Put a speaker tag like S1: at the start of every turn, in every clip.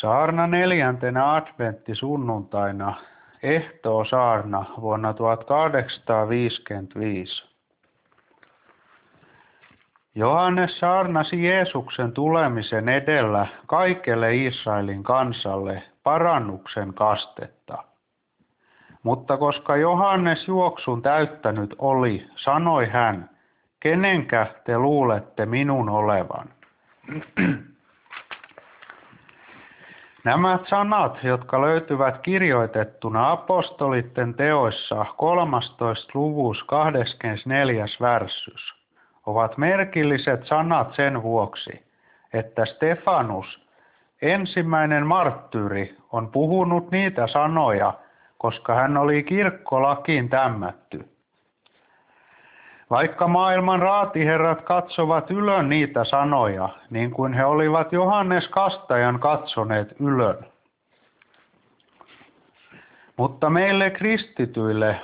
S1: Saarna 4. adventtisunnuntaina, ehtoosaarna vuonna 1855. Johannes saarnasi Jeesuksen tulemisen edellä kaikelle Israelin kansalle parannuksen kastetta. Mutta koska Johannes juoksun täyttänyt oli, sanoi hän, kenenkä te luulette minun olevan? Nämä sanat, jotka löytyvät kirjoitettuna apostolitten teoissa 13. luvussa 24. värssys, ovat merkilliset sanat sen vuoksi, että Stefanus, ensimmäinen marttyyri, on puhunut niitä sanoja, koska hän oli kirkkolakiin tämmätty. Vaikka maailman raatiherrat katsovat ylön niitä sanoja, niin kuin he olivat Johannes Kastajan katsoneet ylön. Mutta meille kristityille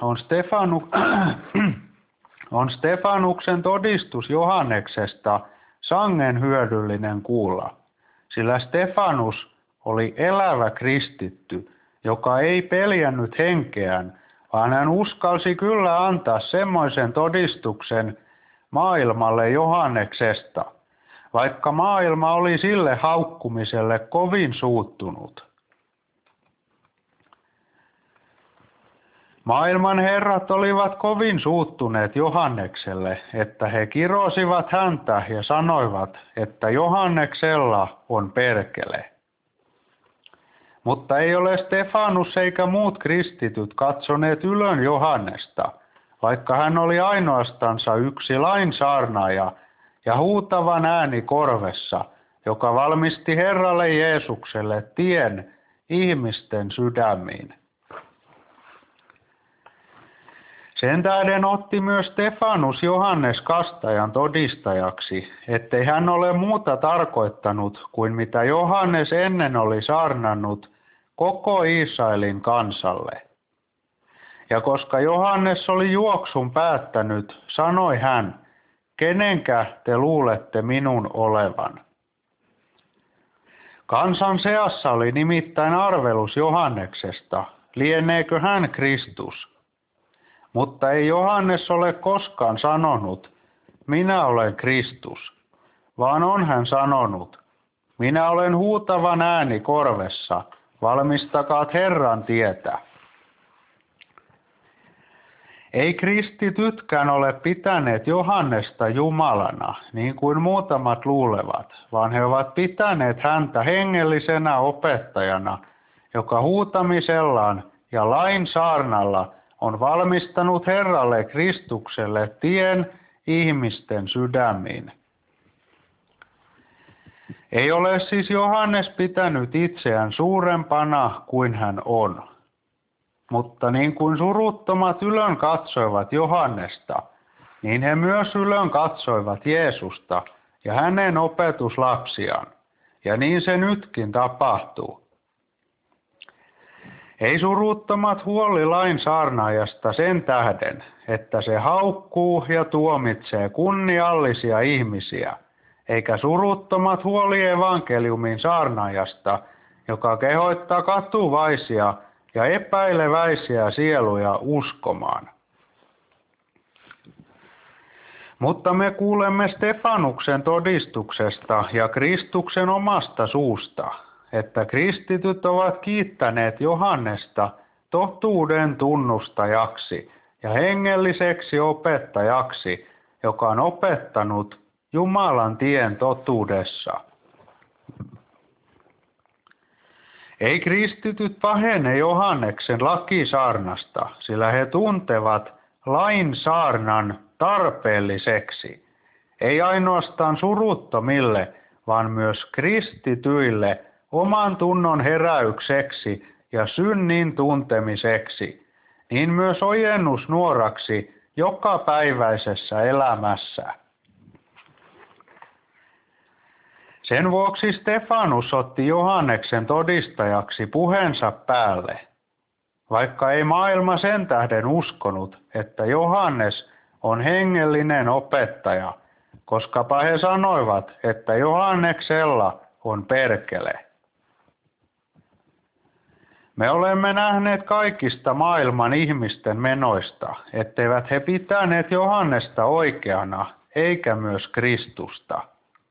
S1: on Stefanuksen todistus Johanneksesta sangen hyödyllinen kuulla, sillä Stefanus oli elävä kristitty, joka ei peljännyt henkeään, vaan hän uskalsi kyllä antaa semmoisen todistuksen maailmalle Johanneksesta, vaikka maailma oli sille haukkumiselle kovin suuttunut. Maailman herrat olivat kovin suuttuneet Johannekselle, että he kirosivat häntä ja sanoivat, että Johanneksella on perkele. Mutta ei ole Stefanus eikä muut kristityt katsoneet ylön Johannesta, vaikka hän oli ainoastansa yksi lainsaarnaaja ja huutavan ääni korvessa, joka valmisti Herralle Jeesukselle tien ihmisten sydämiin. Sen tähden otti myös Stefanus Johannes Kastajan todistajaksi, ettei hän ole muuta tarkoittanut kuin mitä Johannes ennen oli saarnannut koko Israelin kansalle. Ja koska Johannes oli juoksun päättänyt, sanoi hän, kenenkä te luulette minun olevan? Kansan seassa oli nimittäin arvelus Johanneksesta, lieneekö hän Kristus? Mutta ei Johannes ole koskaan sanonut, minä olen Kristus, vaan on hän sanonut, minä olen huutavan ääni korvessa, valmistakaat Herran tietä. Ei kristitytkään ole pitäneet Johannesta Jumalana, niin kuin muutamat luulevat, vaan he ovat pitäneet häntä hengellisenä opettajana, joka huutamisellaan ja lain saarnalla on valmistanut Herralle Kristukselle tien ihmisten sydämiin. Ei ole siis Johannes pitänyt itseään suurempana kuin hän on. Mutta niin kuin suruttomat ylön katsoivat Johannesta, niin he myös ylön katsoivat Jeesusta ja hänen opetuslapsiaan, ja niin se nytkin tapahtuu. Ei suruttomat huoli lain saarnaajasta sen tähden, että se haukkuu ja tuomitsee kunniallisia ihmisiä, eikä suruttomat huoli evankeliumin saarnaajasta, joka kehottaa katuvaisia ja epäileväisiä sieluja uskomaan. Mutta me kuulemme Stefanuksen todistuksesta ja Kristuksen omasta suusta, että kristityt ovat kiittäneet Johannesta totuuden tunnustajaksi ja hengelliseksi opettajaksi, joka on opettanut Jumalan tien totuudessa. Ei kristityt pahene Johanneksen lakisaarnasta, sillä he tuntevat lain saarnan tarpeelliseksi, ei ainoastaan suruttomille, vaan myös kristityille oman tunnon heräykseksi ja synnin tuntemiseksi, niin myös ojennusnuoraksi jokapäiväisessä elämässä. Sen vuoksi Stefanus otti Johanneksen todistajaksi puheensa päälle, vaikka ei maailma sen tähden uskonut, että Johannes on hengellinen opettaja, koskapa he sanoivat, että Johanneksella on perkele. Me olemme nähneet kaikista maailman ihmisten menoista, etteivät he pitäneet Johannesta oikeana, eikä myös Kristusta.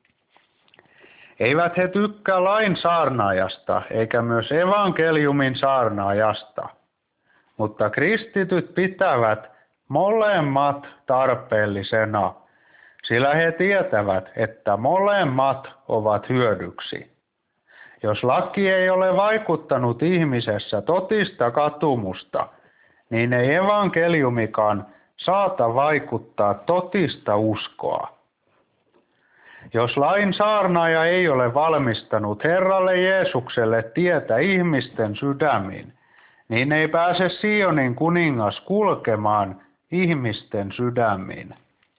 S1: Eivät he tykkää lain saarnaajasta, eikä myös evankeliumin saarnaajasta. Mutta kristityt pitävät molemmat tarpeellisena, sillä he tietävät, että molemmat ovat hyödyksi. Jos laki ei ole vaikuttanut ihmisessä totista katumusta, niin ei evankeliumikaan saata vaikuttaa totista uskoa. Jos lain saarnaaja ei ole valmistanut Herralle Jeesukselle tietä ihmisten sydämiin, niin ei pääse Sionin kuningas kulkemaan ihmisten sydämiin.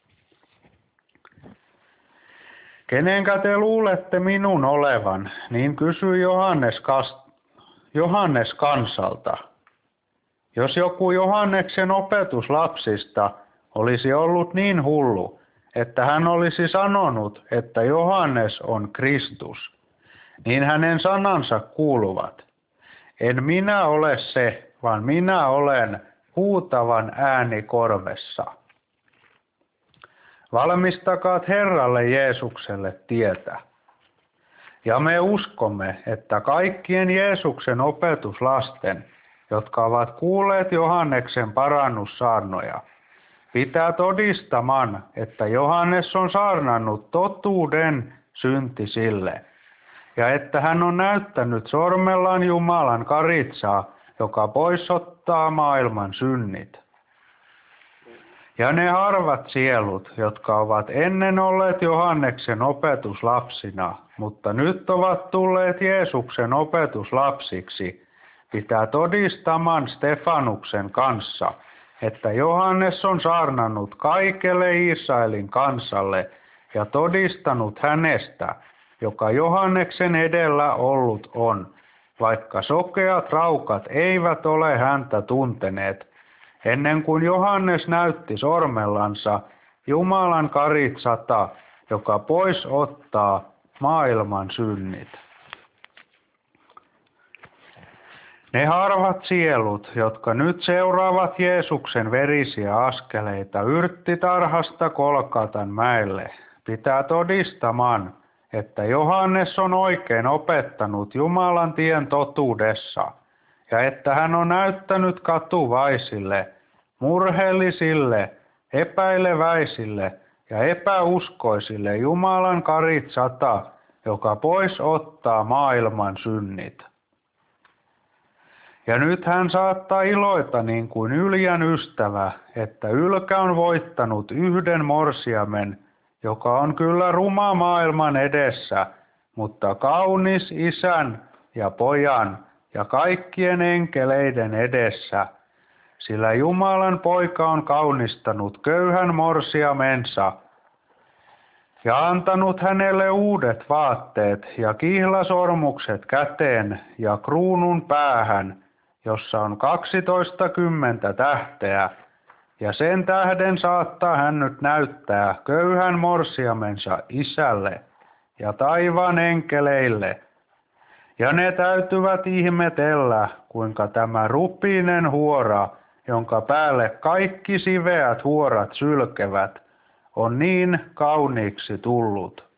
S1: Kenenkä te luulette minun olevan, niin kysyi Johannes kansalta. Jos joku Johanneksen opetuslapsista olisi ollut niin hullu, että hän olisi sanonut, että Johannes on Kristus, niin hänen sanansa kuuluvat. En minä ole se, vaan minä olen huutavan ääni korvessa. Valmistakaat Herralle Jeesukselle tietä. Ja me uskomme, että kaikkien Jeesuksen opetuslasten, jotka ovat kuulleet Johanneksen parannussaarnoja, pitää todistamaan, että Johannes on saarnannut totuuden syntisille, ja että hän on näyttänyt sormellaan Jumalan karitsaa, joka poisottaa maailman synnit. Ja ne harvat sielut, jotka ovat ennen olleet Johanneksen opetuslapsina, mutta nyt ovat tulleet Jeesuksen opetuslapsiksi, pitää todistamaan Stefanuksen kanssa, että Johannes on saarnannut kaikelle Israelin kansalle ja todistanut hänestä, joka Johanneksen edellä ollut on, vaikka sokeat raukat eivät ole häntä tunteneet, ennen kuin Johannes näytti sormellansa Jumalan karitsata, joka pois ottaa maailman synnit. Ne harvat sielut, jotka nyt seuraavat Jeesuksen verisiä askeleita yrttitarhasta Golgatan mäelle, pitää todistamaan, että Johannes on oikein opettanut Jumalan tien totuudessa, ja että hän on näyttänyt katuvaisille, murheellisille, epäileväisille ja epäuskoisille Jumalan karitsata, joka pois ottaa maailman synnit. Ja nyt hän saattaa iloita niin kuin Yljän ystävä, että Ylkä on voittanut yhden morsiamen, joka on kyllä ruma maailman edessä, mutta kaunis Isän ja Pojan ja kaikkien enkeleiden edessä, sillä Jumalan poika on kaunistanut köyhän morsiamensa ja antanut hänelle uudet vaatteet ja kihlasormukset käteen ja kruunun päähän, jossa on 12 tähteä, ja sen tähden saattaa hän nyt näyttää köyhän morsiamensa Isälle ja taivaan enkeleille, ja ne täytyvät ihmetellä, kuinka tämä rupiinen huora, jonka päälle kaikki siveät huorat sylkevät, on niin kauniiksi tullut.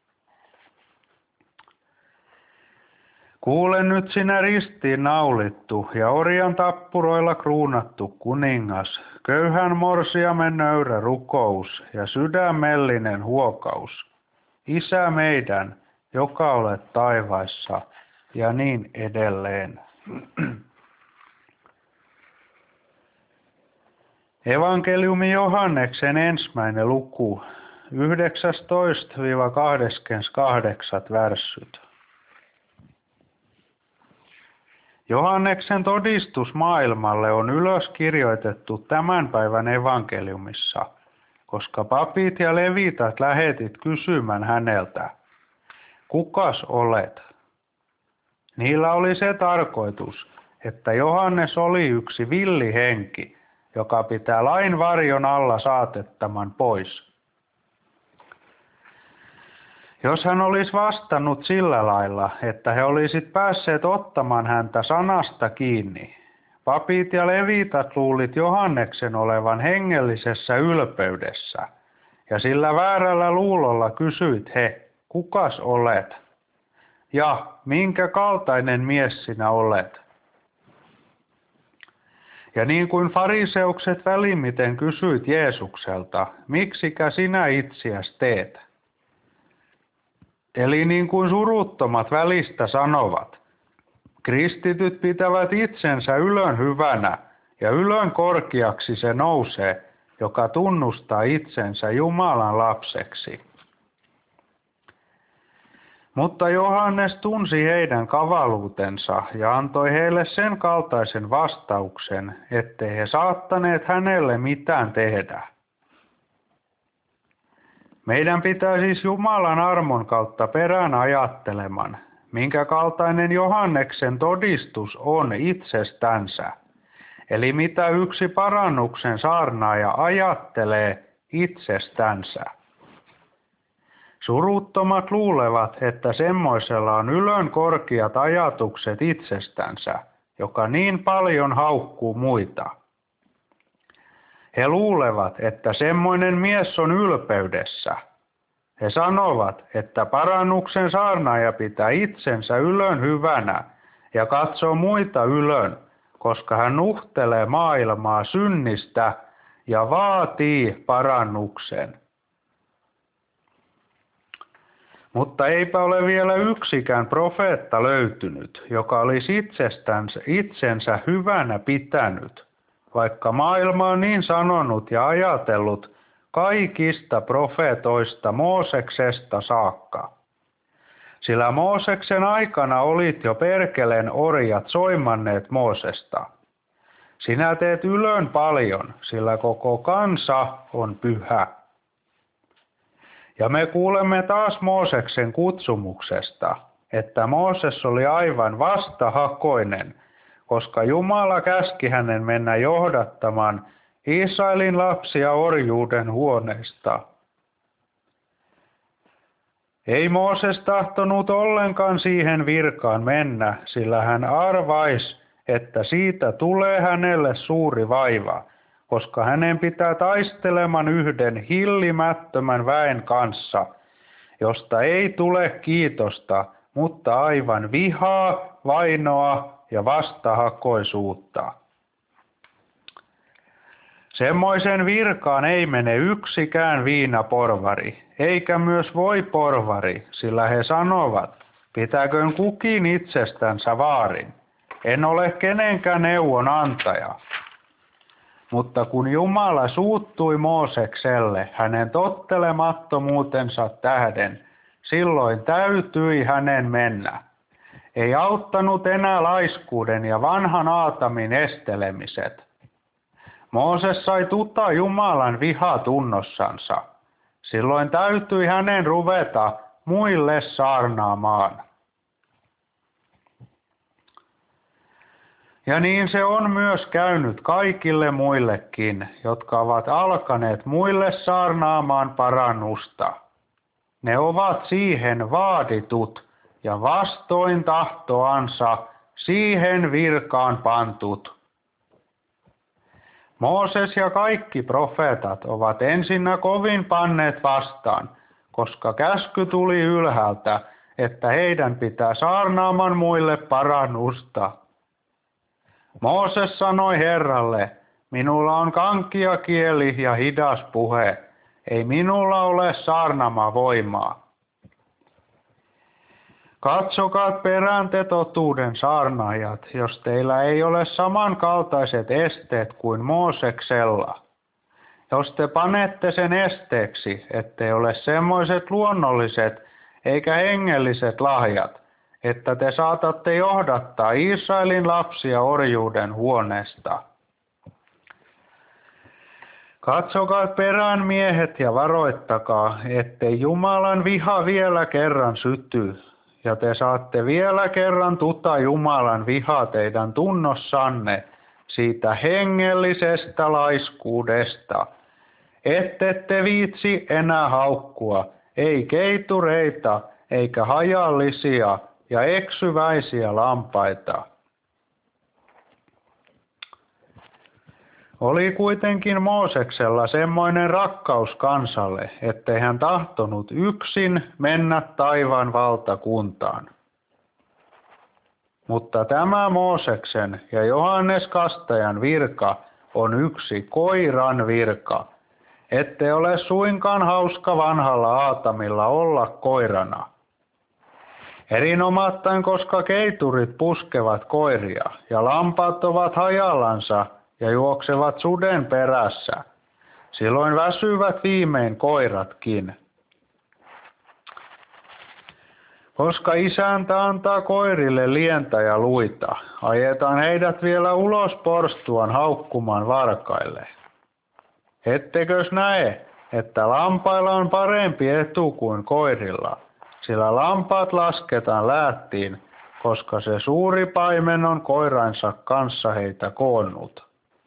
S1: Kuule nyt sinä ristiin naulittu ja orjan tappuroilla kruunattu kuningas, köyhän morsiamen nöyrä rukous ja sydämellinen huokaus. Isä meidän, joka olet taivaissa, ja niin edelleen. Evankeliumi Johanneksen 1. luku, 19-28 värssyt. Johanneksen todistus maailmalle on ylöskirjoitettu tämän päivän evankeliumissa, koska papit ja levitat lähetit kysymään häneltä, kukas olet? Niillä oli se tarkoitus, että Johannes oli yksi villi henki, joka pitää lain varjon alla saatettaman pois. Jos hän olisi vastannut sillä lailla, että he olisivat päässeet ottamaan häntä sanasta kiinni, papit ja leviitat luulit Johanneksen olevan hengellisessä ylpeydessä, ja sillä väärällä luulolla kysyit he, kukas olet? Ja minkä kaltainen mies sinä olet? Ja niin kuin fariseukset välimiten kysyit Jeesukselta, miksikä sinä itseäsi teet? Eli niin kuin suruttomat välistä sanovat, kristityt pitävät itsensä ylön hyvänä ja ylön korkeaksi se nousee, joka tunnustaa itsensä Jumalan lapseksi. Mutta Johannes tunsi heidän kavaluutensa ja antoi heille sen kaltaisen vastauksen, ettei he saattaneet hänelle mitään tehdä. Meidän pitää siis Jumalan armon kautta perään ajatteleman, minkä kaltainen Johanneksen todistus on itsestänsä, eli mitä yksi parannuksen saarnaaja ajattelee itsestänsä. Suruttomat luulevat, että semmoisella on ylön korkeat ajatukset itsestänsä, joka niin paljon haukkuu muita. He luulevat, että semmoinen mies on ylpeydessä. He sanovat, että parannuksen saarnaaja pitää itsensä ylön hyvänä ja katsoo muita ylön, koska hän nuhtelee maailmaa synnistä ja vaatii parannuksen. Mutta eipä ole vielä yksikään profeetta löytynyt, joka olisi itsensä hyvänä pitänyt, vaikka maailma on niin sanonut ja ajatellut kaikista profeetoista Mooseksesta saakka. Sillä Mooseksen aikana olit jo perkeleen orjat soimanneet Moosesta. Sinä teet ylön paljon, sillä koko kansa on pyhä. Ja me kuulemme taas Mooseksen kutsumuksesta, että Mooses oli aivan vastahakoinen, koska Jumala käski hänen mennä johdattamaan Israelin lapsia orjuuden huoneesta. Ei Mooses tahtonut ollenkaan siihen virkaan mennä, sillä hän arvaisi, että siitä tulee hänelle suuri vaiva, koska hänen pitää taisteleman yhden hillimättömän väen kanssa, josta ei tule kiitosta, mutta aivan vihaa, vainoa ja vastahakoisuutta. Semmoisen virkaan ei mene yksikään viinaporvari, eikä myös voiporvari, sillä he sanovat, pitäköön kukin itsestänsä vaarin. En ole kenenkään neuvon antaja. Mutta kun Jumala suuttui Moosekselle hänen tottelemattomuutensa tähden, silloin täytyi hänen mennä. Ei auttanut enää laiskuuden ja vanhan Aatamin estelemiset. Mooses sai tuta Jumalan vihatunnossansa. Silloin täytyi hänen ruveta muille saarnaamaan. Ja niin se on myös käynyt kaikille muillekin, jotka ovat alkaneet muille saarnaamaan parannusta. Ne ovat siihen vaaditut ja vastoin tahtoansa siihen virkaan pantut. Mooses ja kaikki profeetat ovat ensinnä kovin panneet vastaan, koska käsky tuli ylhäältä, että heidän pitää saarnaamaan muille parannusta. Mooses sanoi Herralle, minulla on kankia kieli ja hidas puhe, ei minulla ole saarnama voimaa. Katsokaa perään te totuuden saarnaajat, jos teillä ei ole samankaltaiset esteet kuin Mooseksella. Jos te panette sen esteeksi, ettei ole semmoiset luonnolliset eikä hengelliset lahjat, että te saatatte johdattaa Israelin lapsia orjuuden huoneesta. Katsokaa perään miehet ja varoittakaa, ettei Jumalan viha vielä kerran syty, ja te saatte vielä kerran tuta Jumalan vihaa teidän tunnossanne siitä hengellisestä laiskuudesta, ette viitsi enää haukkua, ei keitureita eikä hajallisia ja eksyväisiä lampaita. Oli kuitenkin Mooseksella semmoinen rakkaus kansalle, ettei hän tahtonut yksin mennä taivaan valtakuntaan. Mutta tämä Mooseksen ja Johannes Kastajan virka on yksi koiran virka, ettei ole suinkaan hauska vanhalla Aatamilla olla koirana. Erinomattaen, koska keiturit puskevat koiria ja lampaat ovat hajallansa ja juoksevat suden perässä. Silloin väsyvät viimein koiratkin. Koska isäntä antaa koirille lientä ja luita, ajetaan heidät vielä ulos porstuan haukkumaan varkaille. Ettekös näe, että lampailla on parempi etu kuin koirilla, sillä lampaat lasketaan läättiin, koska se suuri paimen on koiransa kanssa heitä koonnut.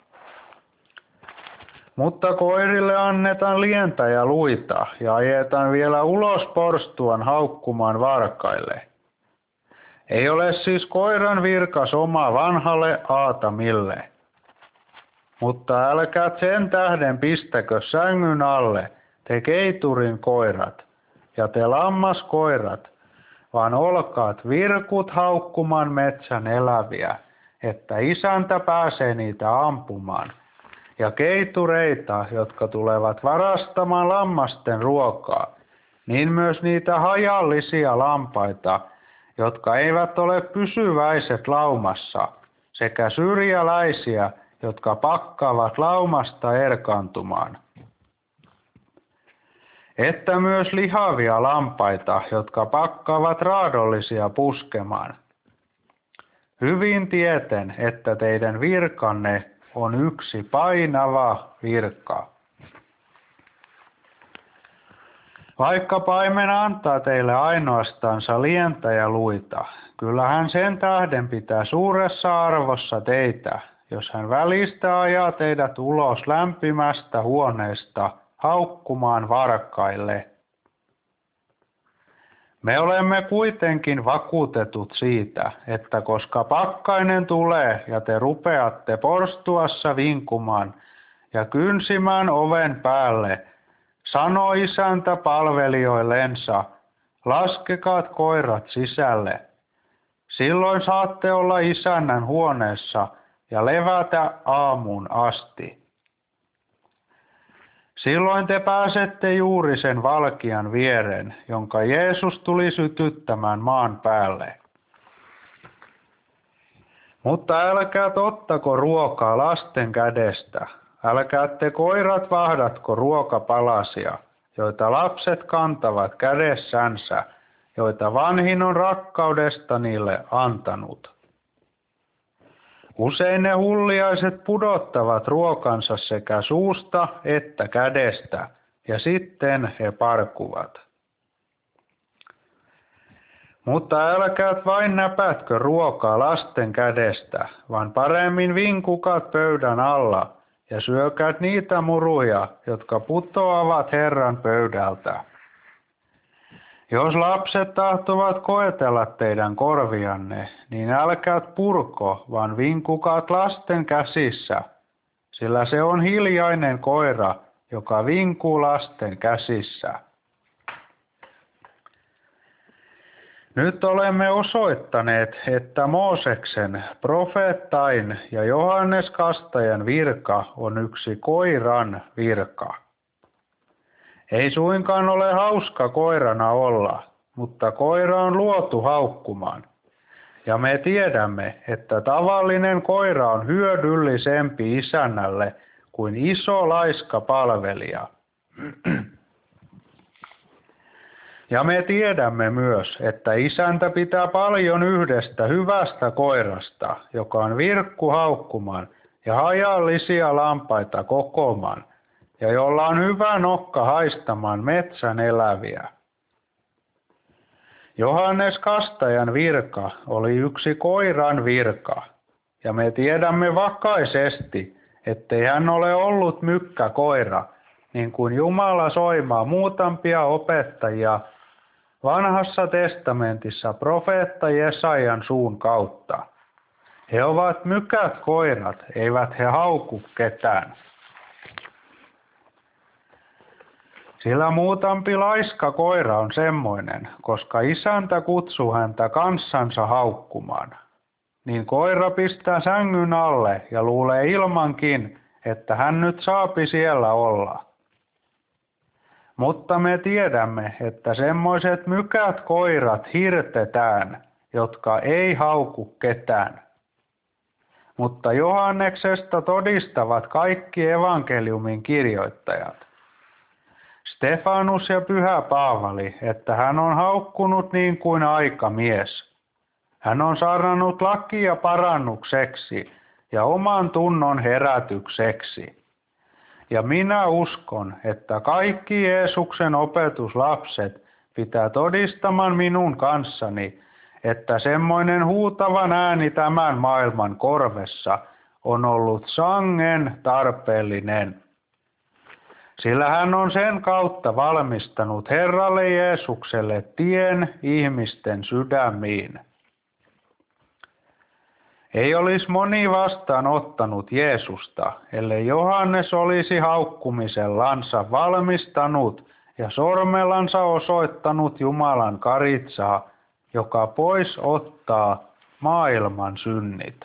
S1: Mutta koirille annetaan lientä ja luita ja ajetaan vielä ulos porstuan haukkumaan varkaille. Ei ole siis koiran virkas oma vanhalle Aatamille. Mutta älkää sen tähden pistäkö sängyn alle te keiturin koirat ja te lammaskoirat, vaan olkaat virkut haukkumaan metsän eläviä, että isäntä pääsee niitä ampumaan. Ja keitureita, jotka tulevat varastamaan lammasten ruokaa, niin myös niitä hajallisia lampaita, jotka eivät ole pysyväiset laumassa, sekä syrjäläisiä, jotka pakkaavat laumasta erkaantumaan. Että myös lihavia lampaita, jotka pakkaavat raadollisia puskemaan. Hyvin tieten, että teidän virkanne on yksi painava virka. Vaikka paimen antaa teille ainoastansa lientä ja luita, kyllä hän sen tähden pitää suuressa arvossa teitä, jos hän välistä ajaa teidät ulos lämpimästä huoneesta haukkumaan varkaille. Me olemme kuitenkin vakuutetut siitä, että koska pakkainen tulee ja te rupeatte porstuassa vinkumaan ja kynsimään oven päälle, sanoo isäntä palvelijoillensa, laskekaat koirat sisälle. Silloin saatte olla isännän huoneessa ja levätä aamuun asti. Silloin te pääsette juuri sen valkean viereen, jonka Jeesus tuli sytyttämään maan päälle. Mutta älkää ottako ruokaa lasten kädestä, älkää te koirat vahdatko ruokapalasia, joita lapset kantavat kädessänsä, joita vanhin on rakkaudesta niille antanut. Usein ne hulliaiset pudottavat ruokansa sekä suusta että kädestä, ja sitten he parkuvat. Mutta älkäät vain näpätkö ruokaa lasten kädestä, vaan paremmin vinkukaat pöydän alla ja syökät niitä muruja, jotka putoavat Herran pöydältä. Jos lapset tahtovat koetella teidän korvianne, niin älkäät purko, vaan vinkukaat lasten käsissä, sillä se on hiljainen koira, joka vinkuu lasten käsissä. Nyt olemme osoittaneet, että Mooseksen, profeettain ja Johannes Kastajan virka on yksi koiran virka. Ei suinkaan ole hauska koirana olla, mutta koira on luotu haukkumaan. Ja me tiedämme, että tavallinen koira on hyödyllisempi isännälle kuin iso laiska palvelija. Ja me tiedämme myös, että isäntä pitää paljon yhdestä hyvästä koirasta, joka on virkku haukkumaan ja hajallisia lampaita kokomaan, ja jolla on hyvä nokka haistamaan metsän eläviä. Johannes Kastajan virka oli yksi koiran virka, ja me tiedämme vakaisesti, ettei hän ole ollut mykkäkoira, niin kuin Jumala soimaa muutamia opettajia Vanhassa testamentissa profeetta Jesajan suun kautta. He ovat mykät koirat, eivät he hauku ketään. Sillä muutampi laiska koira on semmoinen, koska isäntä kutsuu häntä kanssansa haukkumaan. Niin koira pistää sängyn alle ja luulee ilmankin, että hän nyt saapi siellä olla. Mutta me tiedämme, että semmoiset mykät koirat hirtetään, jotka ei hauku ketään. Mutta Johanneksesta todistavat kaikki evankeliumin kirjoittajat. Stefanus ja Pyhä Paavali, että hän on haukkunut niin kuin aikamies. Hän on saarnannut lakia parannukseksi ja oman tunnon herätykseksi. Ja minä uskon, että kaikki Jeesuksen opetuslapset pitää todistamaan minun kanssani, että semmoinen huutavan ääni tämän maailman korvessa on ollut sangen tarpeellinen. Sillä hän on sen kautta valmistanut Herralle Jeesukselle tien ihmisten sydämiin. Ei olisi moni vastaanottanut Jeesusta, ellei Johannes olisi haukkumisellansa valmistanut ja sormellansa osoittanut Jumalan karitsaa, joka pois ottaa maailman synnit.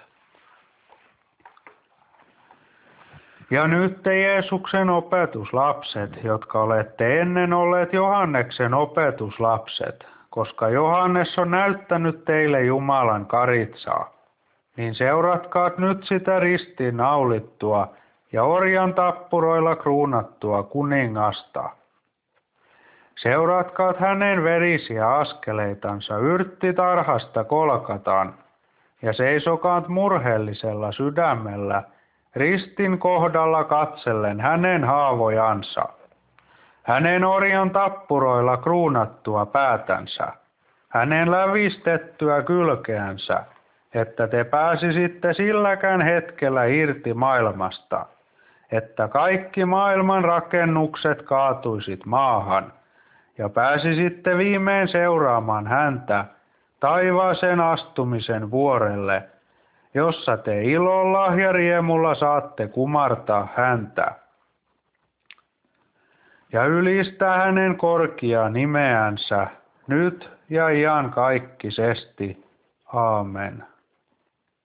S1: Ja nyt te Jeesuksen opetuslapset, jotka olette ennen olleet Johanneksen opetuslapset, koska Johannes on näyttänyt teille Jumalan karitsaa, niin seuratkaat nyt sitä ristiin naulittua ja orjan tappuroilla kruunattua kuningasta. Seuratkaat hänen verisiä askeleitansa yrttitarhasta Kolkataan ja seisokaat murheellisella sydämellä ristin kohdalla katsellen hänen haavojansa, hänen orjan tappuroilla kruunattua päätänsä, hänen lävistettyä kylkeänsä, että te pääsisitte silläkään hetkellä irti maailmasta, että kaikki maailman rakennukset kaatuisit maahan, ja pääsisitte viimein seuraamaan häntä taivaaseen astumisen vuorelle, jossa te ilolla ja riemulla saatte kumartaa häntä ja ylistää hänen korkeaa nimeänsä nyt ja iankaikkisesti. Aamen.